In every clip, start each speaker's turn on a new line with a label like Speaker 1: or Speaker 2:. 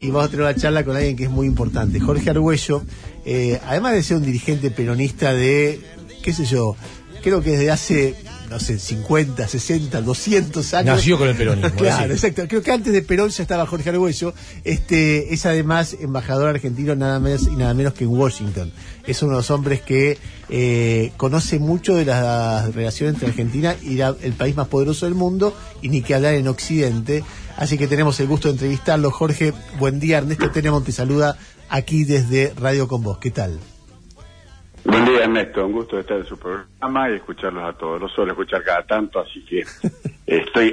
Speaker 1: y vamos a tener una charla con alguien que es muy importante. Jorge Argüello, además de ser un dirigente peronista de, qué sé yo, creo que desde hace, no sé, 50, 60, 200 años.
Speaker 2: Nació con el peronismo.
Speaker 1: Claro, exacto. Creo que antes de Perón ya estaba Jorge Argüello. Es además embajador argentino nada más y nada menos que en Washington. Es uno de los hombres que conoce mucho de las relaciones entre Argentina y el país más poderoso del mundo, y ni que hablar en Occidente. Así que tenemos el gusto de entrevistarlo. Jorge, buen día. Ernesto Tenemos te saluda aquí desde Radio Con Vos. ¿Qué tal?
Speaker 3: Buen día, Ernesto. Un gusto de estar en su programa y escucharlos a todos. Lo suelo escuchar cada tanto, así que estoy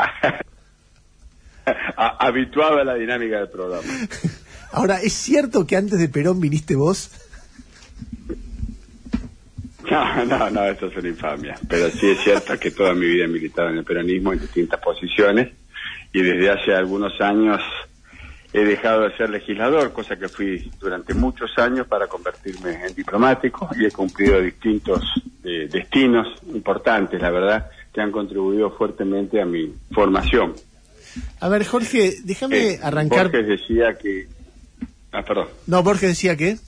Speaker 3: habituado a la dinámica del programa.
Speaker 1: Ahora, ¿es cierto que antes de Perón viniste vos?
Speaker 3: No, eso es una infamia. Pero sí es cierto que toda mi vida he militado en el peronismo en distintas posiciones, y desde hace algunos años he dejado de ser legislador, cosa que fui durante muchos años, para convertirme en diplomático, y he cumplido distintos destinos importantes, la verdad, que han contribuido fuertemente a mi formación.
Speaker 1: A ver, Jorge, déjame arrancar.
Speaker 3: Borges decía que... perdón.
Speaker 1: No, Borges decía que...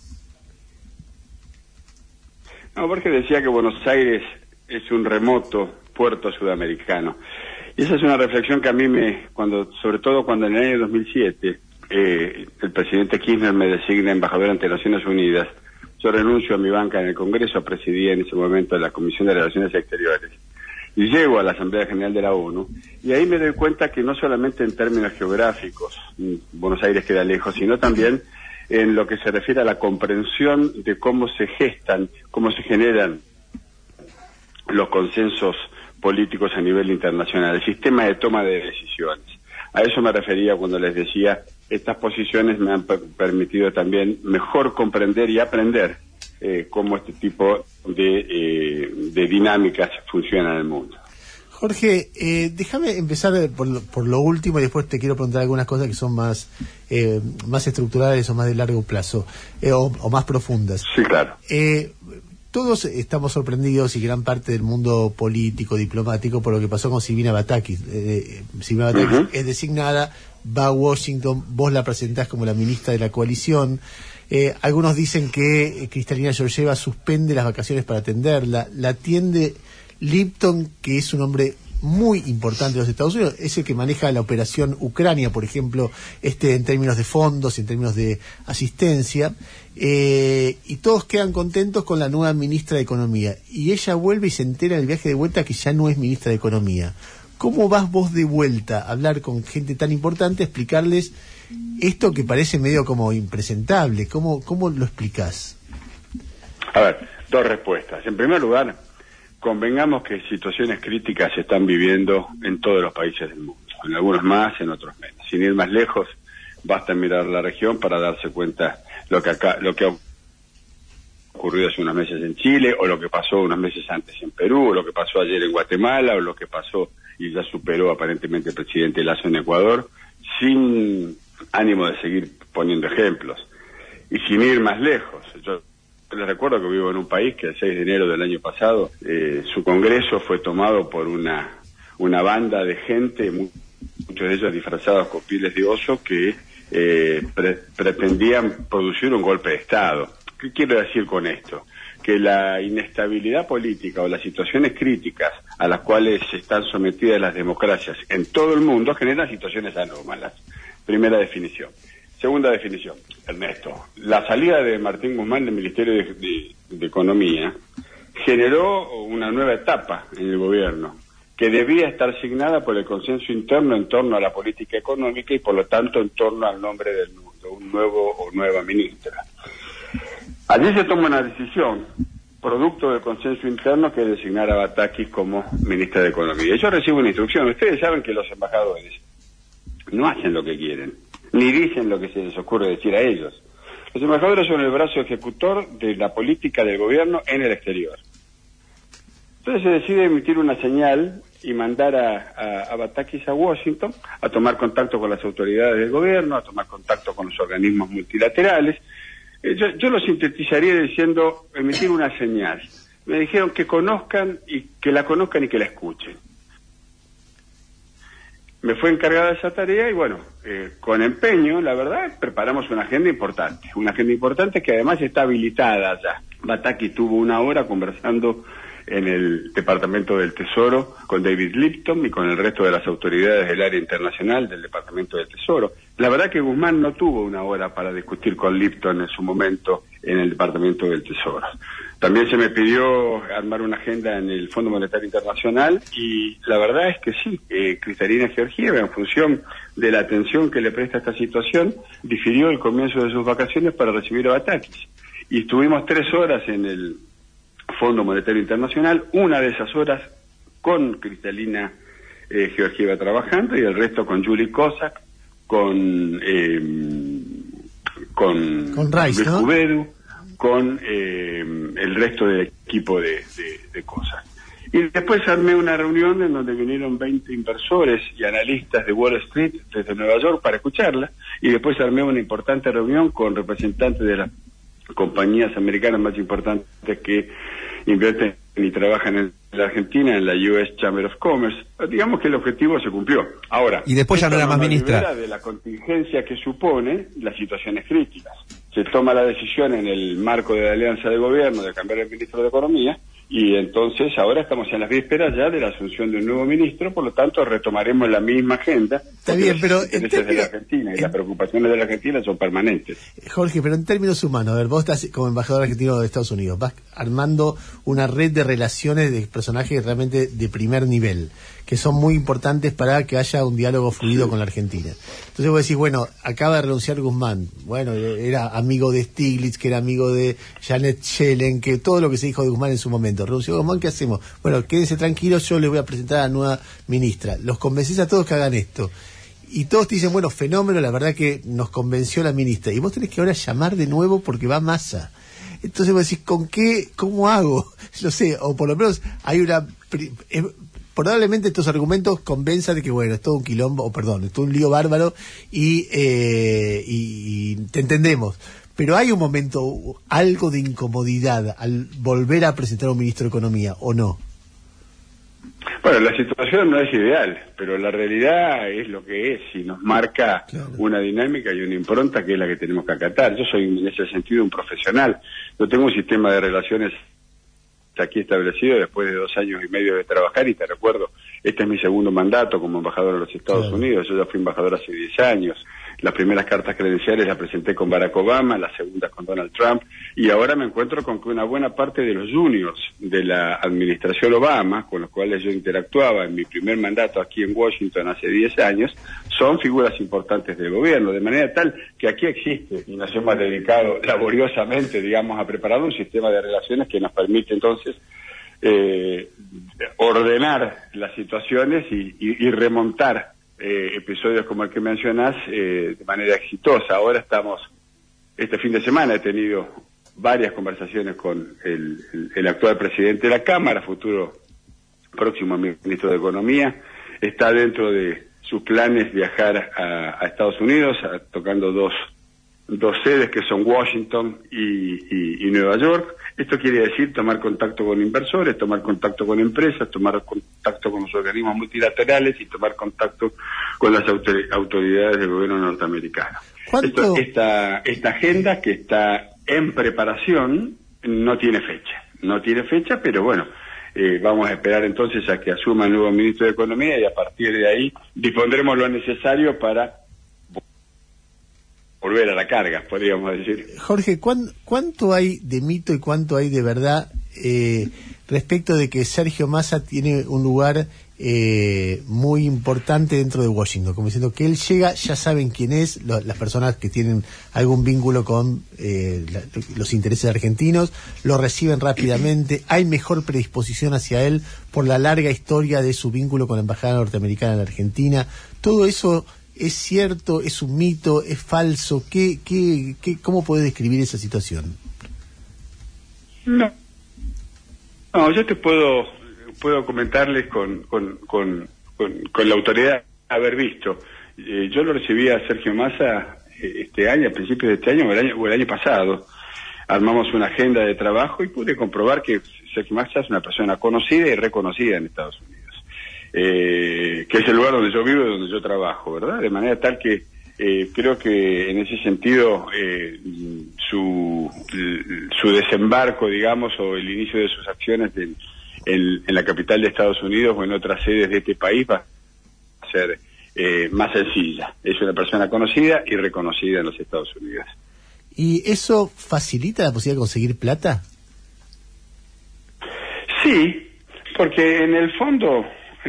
Speaker 3: No, Borges decía que Buenos Aires es un remoto puerto sudamericano. Y esa es una reflexión que a mí sobre todo cuando en el año 2007... el presidente Kirchner me designa embajador ante Naciones Unidas. Yo renuncio a mi banca en el Congreso, presidía en ese momento la Comisión de Relaciones Exteriores, y llego a la Asamblea General de la ONU, y ahí me doy cuenta que no solamente en términos geográficos Buenos Aires queda lejos, sino también en lo que se refiere a la comprensión de cómo se gestan, cómo se generan los consensos políticos a nivel internacional, el sistema de toma de decisiones. A eso me refería cuando les decía, estas posiciones me han permitido también mejor comprender y aprender cómo este tipo de dinámicas funcionan en el mundo.
Speaker 1: Jorge, déjame empezar por lo último, y después te quiero preguntar algunas cosas que son más estructurales o más de largo plazo, o más profundas.
Speaker 3: Sí, claro.
Speaker 1: Todos estamos sorprendidos, y gran parte del mundo político, diplomático, por lo que pasó con Silvina Batakis. Silvina Batakis es designada, va a Washington, vos la presentás como la ministra de la coalición. Algunos dicen que Kristalina Georgieva suspende las vacaciones para atenderla. La atiende Lipton, que es un hombre muy importante de los Estados Unidos, es el que maneja la operación Ucrania, por ejemplo, en términos de fondos y en términos de asistencia, y todos quedan contentos con la nueva ministra de Economía, y ella vuelve y se entera en el viaje de vuelta que ya no es ministra de Economía. ¿Cómo vas vos de vuelta a hablar con gente tan importante, a explicarles esto que parece medio como impresentable? ¿Cómo lo explicás?
Speaker 3: A ver, dos respuestas. En primer lugar, convengamos que situaciones críticas se están viviendo en todos los países del mundo, en algunos más, en otros menos. Sin ir más lejos, basta mirar la región para darse cuenta lo que ha ocurrido hace unos meses en Chile, o lo que pasó unos meses antes en Perú, o lo que pasó ayer en Guatemala, o lo que pasó y ya superó aparentemente el presidente Lasso en Ecuador, sin ánimo de seguir poniendo ejemplos. Y sin ir más lejos, yo les recuerdo que vivo en un país que el 6 de enero del año pasado su congreso fue tomado por una banda de gente, muchos de ellos disfrazados con pieles de oso, que pretendían producir un golpe de Estado. ¿Qué quiero decir con esto? Que la inestabilidad política o las situaciones críticas a las cuales están sometidas las democracias en todo el mundo generan situaciones anómalas. Primera definición. Segunda definición, Ernesto. La salida de Martín Guzmán del Ministerio de Economía generó una nueva etapa en el gobierno, que debía estar signada por el consenso interno en torno a la política económica y por lo tanto en torno al nombre de un nuevo o nueva ministra. Allí se toma una decisión, producto del consenso interno, que es designar a Batakis como ministra de Economía. Y yo recibo una instrucción. Ustedes saben que los embajadores no hacen lo que quieren, ni dicen lo que se les ocurre decir a ellos. Los embajadores son el brazo ejecutor de la política del gobierno en el exterior. Entonces se decide emitir una señal y mandar a Batakis a Washington a tomar contacto con las autoridades del gobierno, a tomar contacto con los organismos multilaterales. Yo lo sintetizaría diciendo emitir una señal. Me dijeron que la conozcan y que la escuchen. me fue encargada esa tarea y bueno, con empeño, la verdad, preparamos una agenda importante que además está habilitada ya. Bataki tuvo 1 hora conversando en el Departamento del Tesoro con David Lipton y con el resto de las autoridades del área internacional del Departamento del Tesoro. La verdad que Guzmán no tuvo 1 hora para discutir con Lipton en su momento en el Departamento del Tesoro. También se me pidió armar una agenda en el Fondo Monetario Internacional y la verdad es que sí, Kristalina Georgieva, en función de la atención que le presta a esta situación, difirió el comienzo de sus vacaciones para recibir a Batakis. Y estuvimos 3 horas en el Fondo Monetario Internacional, una de esas horas con Kristalina Georgieva trabajando y el resto con Julie Kozak, con
Speaker 1: Rice,
Speaker 3: Luis
Speaker 1: ¿no?
Speaker 3: Cubedu, con el resto del equipo de cosas. Y después armé una reunión en donde vinieron 20 inversores y analistas de Wall Street desde Nueva York para escucharla, y después armé una importante reunión con representantes de las compañías americanas más importantes que invierten y trabajan en la Argentina, en la US Chamber of Commerce. Digamos que el objetivo se cumplió. Ahora,
Speaker 2: y después ya no era más ministra.
Speaker 3: De la contingencia que supone las situaciones críticas. Se toma la decisión en el marco de la alianza de gobierno de cambiar el ministro de Economía, y entonces ahora estamos en las vísperas ya de la asunción de un nuevo ministro, por lo tanto retomaremos la misma agenda.
Speaker 1: Está bien, pero
Speaker 3: los intereses de la Argentina y las preocupaciones de la Argentina son permanentes.
Speaker 1: Jorge, pero en términos humanos, a ver, vos estás como embajador argentino de Estados Unidos, vas armando una red de relaciones de personajes realmente de primer nivel, que son muy importantes para que haya un diálogo fluido con la Argentina. Entonces vos decís, bueno, acaba de renunciar Guzmán, bueno, era amigo de Stiglitz, que era amigo de Janet Yellen, que todo lo que se dijo de Guzmán en su momento. Renunció Guzmán, ¿qué hacemos? Bueno, quédense tranquilos, yo les voy a presentar a la nueva ministra. Los convencés a todos que hagan esto. Y todos te dicen, bueno, fenómeno, la verdad que nos convenció la ministra. Y vos tenés que ahora llamar de nuevo porque va Massa. Entonces vos decís, ¿con qué? ¿Cómo hago? No sé, o por lo menos hay una... probablemente estos argumentos convenzan de que, bueno, es todo un quilombo, es todo un lío bárbaro y te entendemos. Pero hay un momento, algo de incomodidad al volver a presentar a un ministro de Economía, ¿o no?
Speaker 3: Bueno, la situación no es ideal, pero la realidad es lo que es y nos marca una dinámica y una impronta que es la que tenemos que acatar. Yo soy en ese sentido un profesional. Yo tengo un sistema de relaciones aquí establecido después de 2 años y medio de trabajar, y te recuerdo, este es mi segundo mandato como embajador de los Estados Unidos. Yo ya fui embajador hace 10 años. Las primeras cartas credenciales las presenté con Barack Obama, las segundas con Donald Trump, y ahora me encuentro con que una buena parte de los juniors de la administración Obama, con los cuales yo interactuaba en mi primer mandato aquí en Washington hace 10 años, son figuras importantes del gobierno, de manera tal que aquí existe, y nos hemos dedicado laboriosamente, digamos, a preparar un sistema de relaciones que nos permite entonces ordenar las situaciones y remontar episodios como el que mencionás de manera exitosa. Ahora este fin de semana he tenido varias conversaciones con el actual presidente de la Cámara, futuro próximo ministro de Economía. Está dentro de sus planes viajar a Estados Unidos, tocando dos sedes que son Washington y Nueva York. Esto quiere decir tomar contacto con inversores, tomar contacto con empresas, tomar contacto con los organismos multilaterales y tomar contacto con las autoridades del gobierno norteamericano. Esta agenda, que está en preparación, no tiene fecha, pero bueno, vamos a esperar entonces a que asuma el nuevo ministro de Economía, y a partir de ahí dispondremos lo necesario para volver a la carga, podríamos decir.
Speaker 1: Jorge, ¿cuánto hay de mito y cuánto hay de verdad respecto de que Sergio Massa tiene un lugar muy importante dentro de Washington? Como diciendo que él llega, ya saben quién es, las personas que tienen algún vínculo con los intereses argentinos, lo reciben rápidamente, hay mejor predisposición hacia él por la larga historia de su vínculo con la Embajada Norteamericana en la Argentina. Todo eso... ¿Es cierto? ¿Es un mito? ¿Es falso? ¿Cómo puede describir esa situación?
Speaker 3: No, yo te puedo comentarles con la autoridad haber visto. Yo lo recibí a Sergio Massa este año, a principios de este año o el año pasado. Armamos una agenda de trabajo y pude comprobar que Sergio Massa es una persona conocida y reconocida en Estados Unidos. que es el lugar donde yo vivo y donde yo trabajo, ¿verdad? De manera tal que creo que en ese sentido su desembarco, digamos, o el inicio de sus acciones en la capital de Estados Unidos o en otras sedes de este país va a ser más sencilla. Es una persona conocida y reconocida en los Estados Unidos.
Speaker 1: ¿Y eso facilita la posibilidad de conseguir plata?
Speaker 3: Sí, porque en el fondo,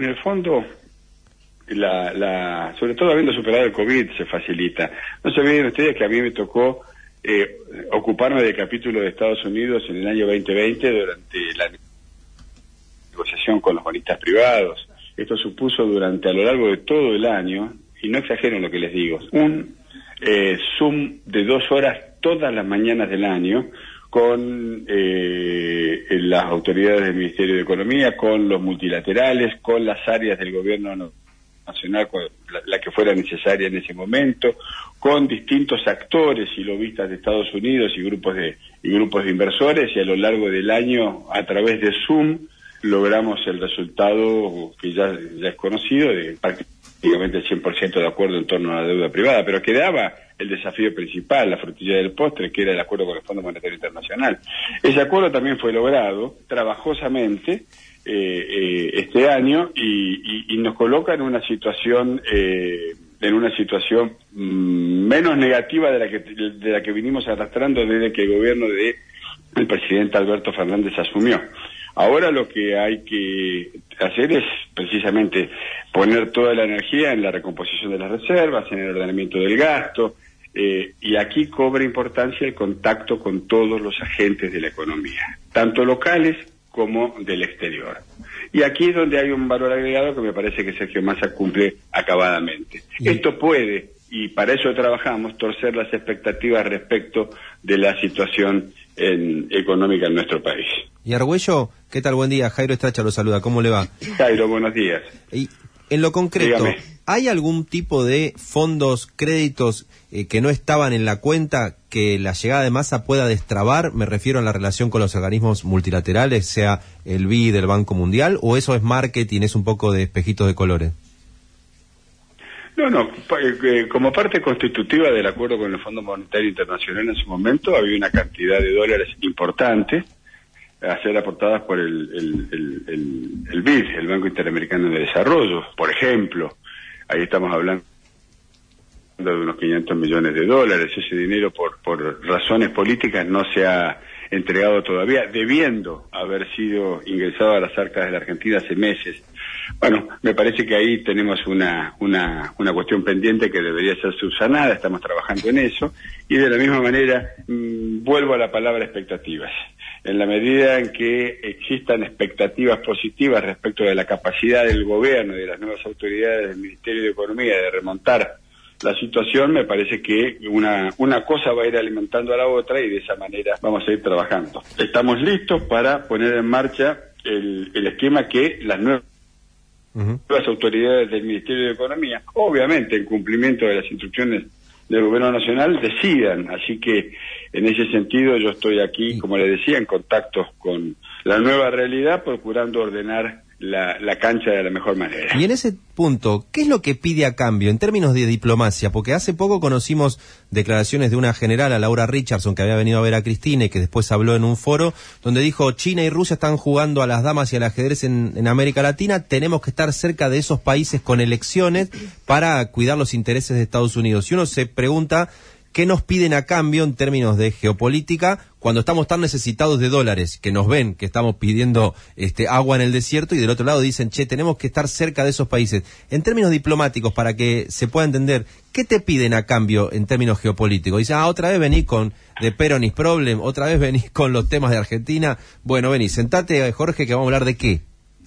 Speaker 3: sobre todo habiendo superado el COVID, se facilita. No se olviden ustedes que a mí me tocó ocuparme del capítulo de Estados Unidos en el año 2020 durante la negociación con los bonistas privados. Esto supuso durante a lo largo de todo el año, y no exagero en lo que les digo, un Zoom de 2 horas todas las mañanas del año con las autoridades del Ministerio de Economía, con los multilaterales, con las áreas del gobierno nacional, con la que fuera necesaria en ese momento, con distintos actores y lobistas de Estados Unidos y grupos de inversores, y a lo largo del año, a través de Zoom, logramos el resultado que ya es conocido, de prácticamente el 100% de acuerdo en torno a la deuda privada, pero quedaba el desafío principal, la frutilla del postre, que era el acuerdo con el Fondo Monetario Internacional. Ese acuerdo también fue logrado trabajosamente este año y nos coloca en una situación menos negativa de la que vinimos arrastrando desde que el gobierno del presidente Alberto Fernández asumió. Ahora lo que hay que hacer es precisamente poner toda la energía en la recomposición de las reservas, en el ordenamiento del gasto, y aquí cobra importancia el contacto con todos los agentes de la economía, tanto locales como del exterior. Y aquí es donde hay un valor agregado que me parece que Sergio Massa cumple acabadamente. Esto puede, y para eso trabajamos, torcer las expectativas respecto de la situación económica en nuestro país.
Speaker 2: Y Argüello, ¿qué tal? Buen día. Jairo Estracha lo saluda. ¿Cómo le va?
Speaker 3: Jairo, buenos días.
Speaker 2: Y en lo concreto,
Speaker 3: dígame,
Speaker 2: ¿hay algún tipo de fondos, créditos que no estaban en la cuenta que la llegada de Massa pueda destrabar? Me refiero a la relación con los organismos multilaterales, sea el BID, el Banco Mundial, ¿o eso es marketing, es un poco de espejitos de colores?
Speaker 3: No, como parte constitutiva del acuerdo con el Fondo Monetario Internacional en su momento, había una cantidad de dólares importante a ser aportadas por el BID, el Banco Interamericano de Desarrollo, por ejemplo. Ahí estamos hablando de unos 500 millones de dólares. Ese dinero, por razones políticas, no se ha entregado todavía, debiendo haber sido ingresado a las arcas de la Argentina hace meses. Bueno, me parece que ahí tenemos una cuestión pendiente que debería ser subsanada, estamos trabajando en eso, y de la misma manera vuelvo a la palabra expectativas. En la medida en que existan expectativas positivas respecto de la capacidad del gobierno y de las nuevas autoridades del Ministerio de Economía de remontar la situación, me parece que una cosa va a ir alimentando a la otra y de esa manera vamos a ir trabajando. Estamos listos para poner en marcha el esquema que las nuevas autoridades del Ministerio de Economía, obviamente en cumplimiento de las instrucciones del Gobierno Nacional, decidan. Así que en ese sentido yo estoy aquí, como les decía, en contacto con la nueva realidad, procurando ordenar la cancha de la mejor manera.
Speaker 2: Y en ese punto, ¿qué es lo que pide a cambio en términos de diplomacia? Porque hace poco conocimos declaraciones de una general, Laura Richardson, que había venido a ver a Cristina y que después habló en un foro, donde dijo: China y Rusia están jugando a las damas y al ajedrez en América Latina, tenemos que estar cerca de esos países con elecciones para cuidar los intereses de Estados Unidos. Y uno se pregunta, ¿qué nos piden a cambio en términos de geopolítica cuando estamos tan necesitados de dólares? Que nos ven que estamos pidiendo agua en el desierto y del otro lado dicen, tenemos que estar cerca de esos países. En términos diplomáticos, para que se pueda entender, ¿qué te piden a cambio en términos geopolíticos? Dicen, otra vez venís con The Peronist Problem, otra vez venís con los temas de Argentina. Bueno, vení, sentate, Jorge, que vamos a hablar de qué.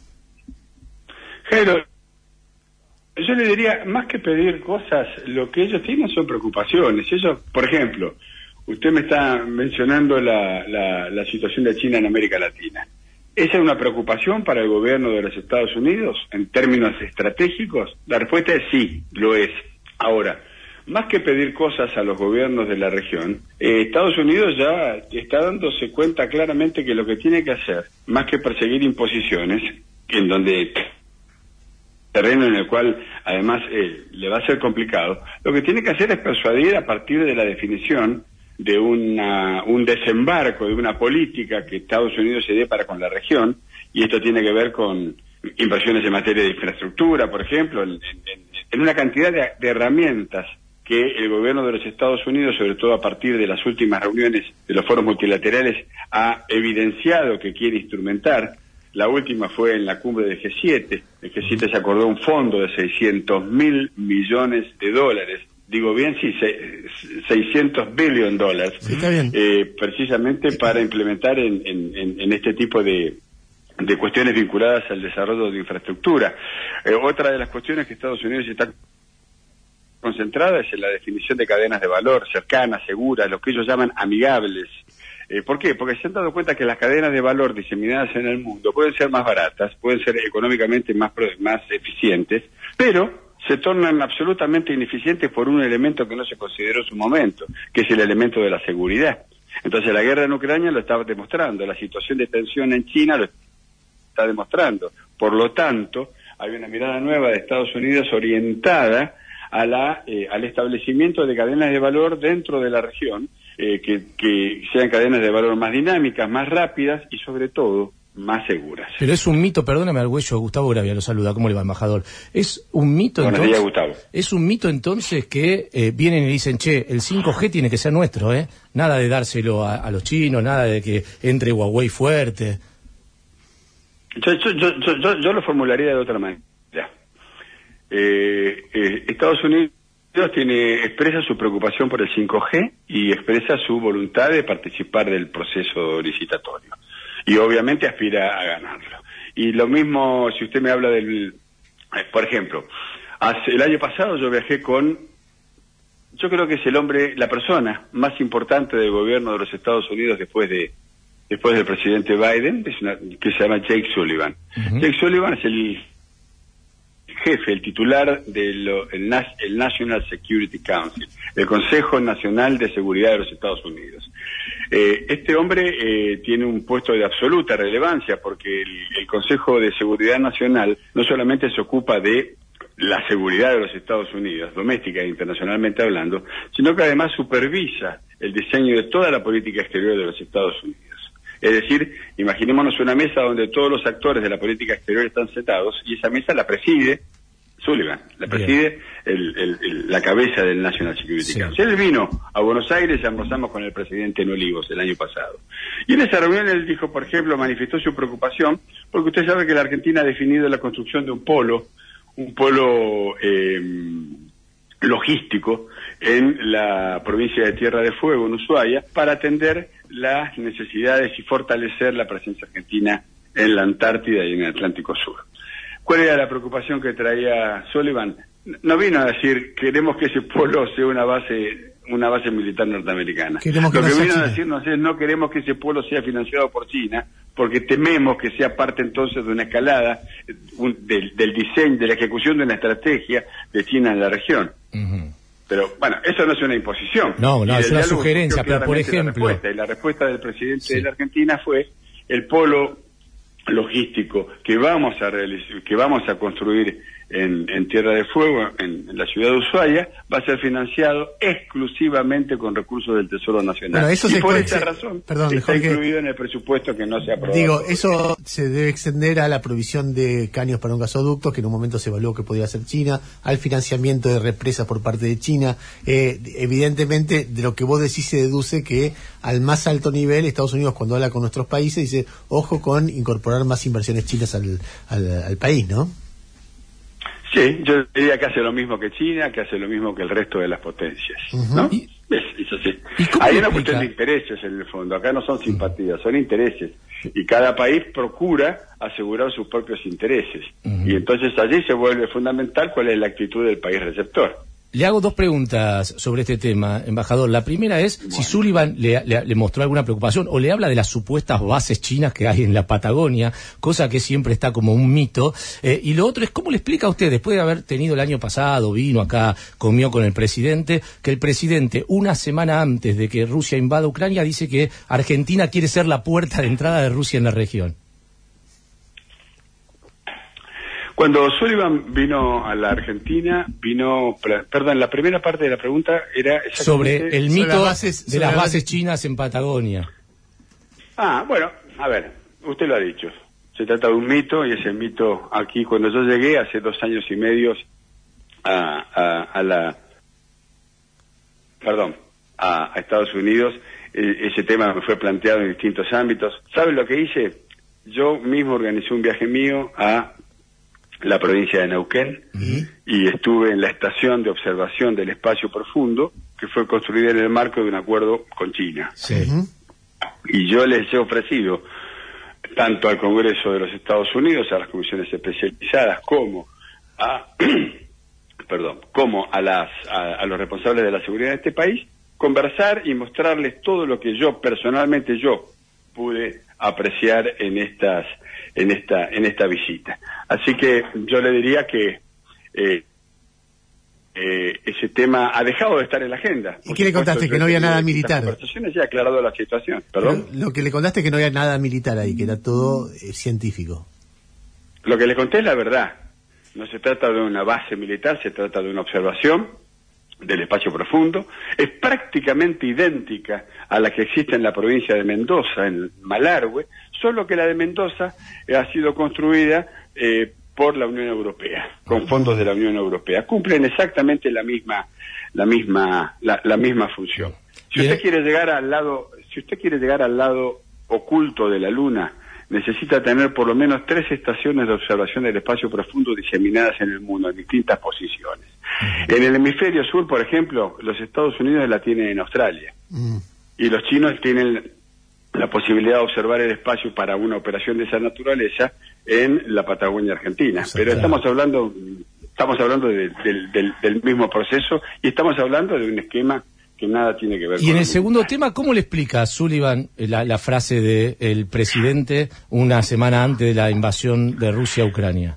Speaker 3: Jairo, yo le diría, más que pedir cosas, lo que ellos tienen son preocupaciones. Ellos, por ejemplo, usted me está mencionando la situación de China en América Latina. ¿Esa es una preocupación para el gobierno de los Estados Unidos en términos estratégicos? La respuesta es sí, lo es. Ahora, más que pedir cosas a los gobiernos de la región, Estados Unidos ya está dándose cuenta claramente que lo que tiene que hacer, más que perseguir imposiciones, en donde terreno en el cual además le va a ser complicado, lo que tiene que hacer es persuadir a partir de la definición de un desembarco, de una política que Estados Unidos se dé para con la región, y esto tiene que ver con inversiones en materia de infraestructura, por ejemplo, en una cantidad de herramientas que el gobierno de los Estados Unidos, sobre todo a partir de las últimas reuniones de los foros multilaterales, ha evidenciado que quiere instrumentar. La última fue en la cumbre del G7. El G7 se acordó un fondo de $600 millones. Digo bien, sí, $600 billion.
Speaker 1: Sí, está bien.
Speaker 3: Precisamente para implementar en este tipo de cuestiones vinculadas al desarrollo de infraestructura. Otra de las cuestiones que Estados Unidos está concentrada es en la definición de cadenas de valor cercanas, seguras, lo que ellos llaman amigables. ¿Por qué? Porque se han dado cuenta que las cadenas de valor diseminadas en el mundo pueden ser más baratas, pueden ser económicamente más eficientes, pero se tornan absolutamente ineficientes por un elemento que no se consideró en su momento, que es el elemento de la seguridad. Entonces la guerra en Ucrania lo estaba demostrando, la situación de tensión en China lo está demostrando. Por lo tanto, hay una mirada nueva de Estados Unidos orientada al establecimiento de cadenas de valor dentro de la región, que sean cadenas de valor más dinámicas, más rápidas y sobre todo más seguras.
Speaker 4: Pero es un mito, perdóname Argüello, Gustavo Gravia lo saluda, ¿cómo le va, embajador? Es un mito
Speaker 3: Buenos
Speaker 4: entonces.
Speaker 3: días, Gustavo.
Speaker 4: Es un mito entonces que vienen y dicen, che, el 5G tiene que ser nuestro, nada de dárselo a los chinos, nada de que entre Huawei fuerte.
Speaker 3: Yo lo formularía de otra manera. Estados Unidos expresa su preocupación por el 5G y expresa su voluntad de participar del proceso licitatorio. Y obviamente aspira a ganarlo. Y lo mismo, si usted me habla por ejemplo, el año pasado yo viajé yo creo que es la persona más importante del gobierno de los Estados Unidos después del presidente Biden, que se llama Jake Sullivan. Uh-huh. Jake Sullivan es el jefe, el titular del National Security Council, el Consejo Nacional de Seguridad de los Estados Unidos. Este hombre tiene un puesto de absoluta relevancia porque el Consejo de Seguridad Nacional no solamente se ocupa de la seguridad de los Estados Unidos, doméstica e internacionalmente hablando, sino que además supervisa el diseño de toda la política exterior de los Estados Unidos. Es decir, imaginémonos una mesa donde todos los actores de la política exterior están sentados y esa mesa la preside Sullivan, la preside la cabeza del National Security Council. Él vino a Buenos Aires y almorzamos con el presidente en Olivos el año pasado. Y en esa reunión él dijo, por ejemplo, manifestó su preocupación porque usted sabe que la Argentina ha definido la construcción de un polo logístico en la provincia de Tierra del Fuego, en Ushuaia, para atender las necesidades y fortalecer la presencia argentina en la Antártida y en el Atlántico Sur. ¿Cuál era la preocupación que traía Sullivan? No vino a decir, queremos que ese polo sea una base militar norteameritaño. Lo que vino a decirnos es, no queremos que ese polo sea financiado por China, porque tememos que sea parte entonces de una escalada del diseño, de la ejecución de una estrategia de China en la región. Uh-huh. Pero, bueno, eso no es una imposición.
Speaker 4: No, es una sugerencia, pero por ejemplo...
Speaker 3: La respuesta del presidente de la Argentina fue el polo logístico que vamos a construir en Tierra del Fuego, en la ciudad de Ushuaia, va a ser financiado exclusivamente con recursos del Tesoro Nacional.
Speaker 1: Bueno, eso
Speaker 3: y por esa razón está incluido en el presupuesto que no se aprobó.
Speaker 1: Digo, eso se debe extender a la provisión de caños para un gasoducto, que en un momento se evaluó que podía ser China, al financiamiento de represas por parte de China. Evidentemente, de lo que vos decís se deduce que al más alto nivel, Estados Unidos, cuando habla con nuestros países, dice, ojo con incorporar más inversiones chinas al país, ¿no?
Speaker 3: Sí, yo diría que hace lo mismo que China, que hace lo mismo que el resto de las potencias, ¿no? Eso sí. Hay una cuestión de intereses en el fondo, acá no son simpatías, son intereses, y cada país procura asegurar sus propios intereses, y entonces allí se vuelve fundamental cuál es la actitud del país receptor.
Speaker 4: Le hago dos preguntas sobre este tema, embajador. La primera es si Sullivan le mostró alguna preocupación o le habla de las supuestas bases chinas que hay en la Patagonia, cosa que siempre está como un mito. Y lo otro es, ¿cómo le explica a usted, después de haber tenido el año pasado, vino acá, comió con el presidente, que el presidente, una semana antes de que Rusia invada Ucrania, dice que Argentina quiere ser la puerta de entrada de Rusia en la región?
Speaker 3: Cuando Sullivan vino a la Argentina, perdón, la primera parte de la pregunta era
Speaker 4: sobre el mito de las bases chinas en Patagonia.
Speaker 3: Bueno, a ver, usted lo ha dicho. Se trata de un mito, y ese mito aquí, cuando yo llegué hace 2 años y medio a Estados Unidos, ese tema me fue planteado en distintos ámbitos. ¿Saben lo que hice? Yo mismo organizé un viaje mío a la provincia de Neuquén y estuve en la estación de observación del espacio profundo que fue construida en el marco de un acuerdo con China.
Speaker 4: Sí.
Speaker 3: Y yo les he ofrecido tanto al Congreso de los Estados Unidos, a las comisiones especializadas, como a los responsables de la seguridad de este país, conversar y mostrarles todo lo que yo personalmente pude apreciar en esta visita. Así que yo le diría que ese tema ha dejado de estar en la agenda.
Speaker 1: ¿Y qué le contaste? Que no había nada militar.
Speaker 3: Conversaciones, ya ha aclarado la situación. ¿Perdón?
Speaker 1: Lo que le contaste es que no había nada militar ahí, que era todo científico.
Speaker 3: Lo que le conté es la verdad. No se trata de una base militar, se trata de una observación del espacio profundo. Es prácticamente idéntica a la que existe en la provincia de Mendoza, en Malargüe, solo que la de Mendoza ha sido construida por la Unión Europea, con fondos de la Unión Europea. Cumplen exactamente la misma función. Si usted quiere llegar al lado oculto de la Luna, necesita tener por lo menos 3 estaciones de observación del espacio profundo diseminadas en el mundo, en distintas posiciones. En el hemisferio sur, por ejemplo, los Estados Unidos la tienen en Australia. Y los chinos tienen la posibilidad de observar el espacio para una operación de esa naturaleza en la Patagonia Argentina. Pero estamos hablando del mismo proceso, y estamos hablando de un esquema que nada tiene que ver con...
Speaker 4: Y en el segundo tema, ¿cómo le explica a Sullivan la frase del presidente una semana antes de la invasión de Rusia a Ucrania?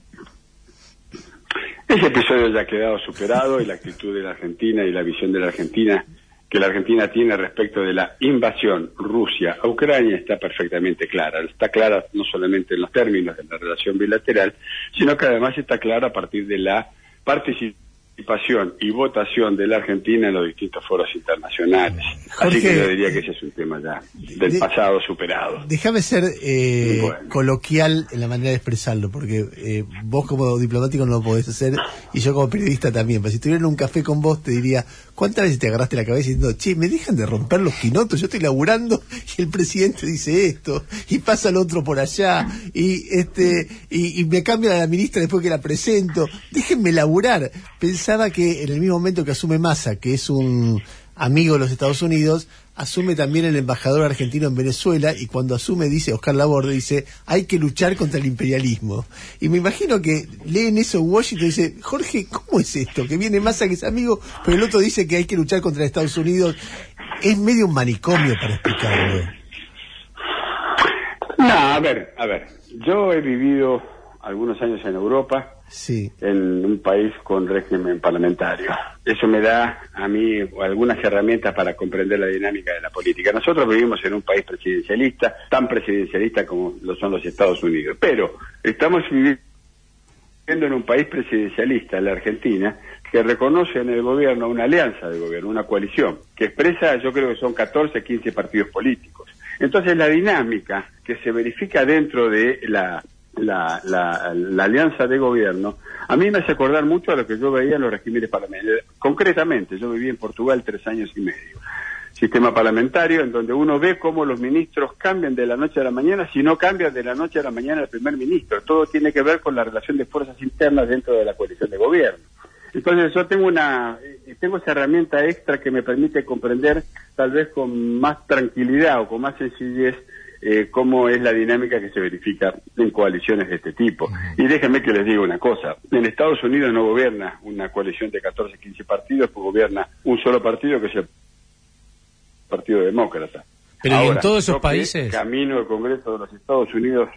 Speaker 3: Ese episodio ya ha quedado superado, y la actitud de la Argentina y la visión de la Argentina que la Argentina tiene respecto de la invasión Rusia a Ucrania está perfectamente clara. Está clara no solamente en los términos de la relación bilateral, sino que además está clara a partir de la participación y votación de la Argentina en los distintos foros internacionales.
Speaker 1: Jorge,
Speaker 3: así que yo diría que ese es un tema ya del pasado superado.
Speaker 1: Déjame ser coloquial en la manera de expresarlo, porque vos como diplomático no lo podés hacer, y yo como periodista también. Pero si estuviera en un café con vos, te diría, ¿cuántas veces te agarraste la cabeza diciendo, che, me dejan de romper los quinotos, yo estoy laburando y el presidente dice esto, y pasa el otro por allá, y me cambian a la ministra después que la presento, déjenme laburar? Pensaba que en el mismo momento que asume Massa, que es un amigo de los Estados Unidos, asume también el embajador argentino en Venezuela, y cuando asume, dice Oscar Laborde, dice, hay que luchar contra el imperialismo. Y me imagino que leen eso en Washington y dice, Jorge, ¿cómo es esto? Que viene Massa, que es amigo, pero el otro dice que hay que luchar contra Estados Unidos. Es medio un manicomio para explicarlo.
Speaker 3: No, a ver, yo he vivido algunos años en Europa,
Speaker 1: sí,
Speaker 3: en un país con régimen parlamentario. Eso me da a mí algunas herramientas para comprender la dinámica de la política. Nosotros vivimos en un país presidencialista, tan presidencialista como lo son los Estados Unidos, pero estamos viviendo en un país presidencialista, la Argentina, que reconoce en el gobierno una alianza de gobierno, una coalición, que expresa, yo creo que son 14, 15 partidos políticos. Entonces la dinámica que se verifica dentro de la alianza de gobierno, a mí me hace acordar mucho a lo que yo veía en los regímenes parlamentarios. Concretamente, yo viví en Portugal 3 años y medio. Sistema parlamentario en donde uno ve cómo los ministros cambian de la noche a la mañana, si no cambian de la noche a la mañana el primer ministro. Todo tiene que ver con la relación de fuerzas internas dentro de la coalición de gobierno. Entonces yo tengo esa herramienta extra que me permite comprender tal vez con más tranquilidad o con más sencillez cómo es la dinámica que se verifica en coaliciones de este tipo. Y déjenme que les diga una cosa, en Estados Unidos no gobierna una coalición de 14, 15 partidos, pues gobierna un solo partido, que es el Partido Demócrata.
Speaker 4: Pero
Speaker 3: ahora,
Speaker 4: ¿y en todos esos países?
Speaker 3: Camino al Congreso de los Estados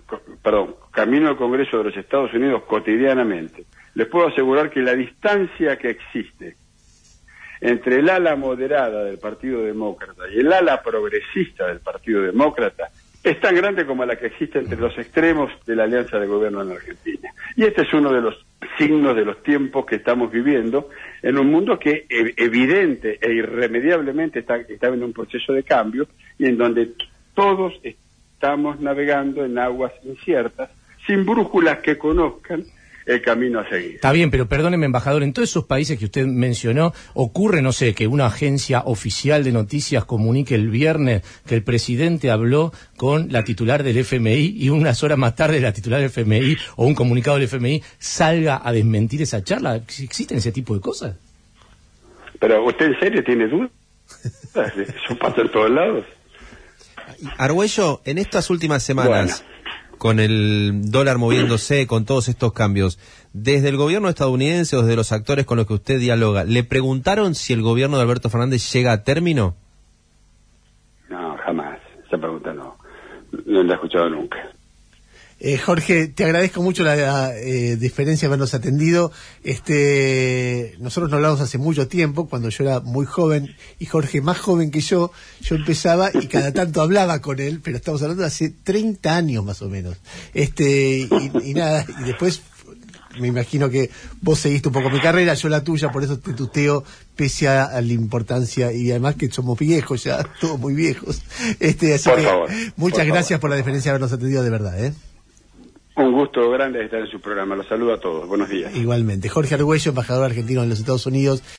Speaker 3: Unidos cotidianamente. Les puedo asegurar que la distancia que existe entre el ala moderada del Partido Demócrata y el ala progresista del Partido Demócrata es tan grande como la que existe entre los extremos de la alianza de gobierno en la Argentina. Y este es uno de los signos de los tiempos que estamos viviendo en un mundo que evidente e irremediablemente está en un proceso de cambio y en donde todos estamos navegando en aguas inciertas, sin brújulas que conozcan el camino a seguir.
Speaker 4: Está bien, pero perdóneme, embajador, en todos esos países que usted mencionó, ocurre, no sé, que una agencia oficial de noticias comunique el viernes que el presidente habló con la titular del FMI y unas horas más tarde la titular del FMI o un comunicado del FMI salga a desmentir esa charla. ¿Existen ese tipo de cosas?
Speaker 3: Pero ¿usted en serio tiene dudas? Eso pasa en todos lados.
Speaker 2: Argüello, en estas últimas semanas, con el dólar moviéndose, con todos estos cambios, desde el gobierno estadounidense o desde los actores con los que usted dialoga, ¿le preguntaron si el gobierno de Alberto Fernández llega a término?
Speaker 3: No, jamás. Esa pregunta no la he escuchado nunca.
Speaker 1: Jorge, te agradezco mucho la diferencia de habernos atendido. Nosotros no hablamos hace mucho tiempo, cuando yo era muy joven, y Jorge más joven que yo empezaba y cada tanto hablaba con él, pero estamos hablando de hace 30 años más o menos. Y nada, y después me imagino que vos seguiste un poco mi carrera, yo la tuya, por eso te tuteo, pese a la importancia, y además que somos viejos ya, todos muy viejos. Así
Speaker 3: por
Speaker 1: que
Speaker 3: favor,
Speaker 1: muchas gracias
Speaker 3: favor.
Speaker 1: por la diferencia de habernos atendido de verdad,
Speaker 3: Un gusto grande estar en su programa. Los saludo a todos. Buenos días.
Speaker 1: Igualmente. Jorge Argüello, embajador argentino en los Estados Unidos.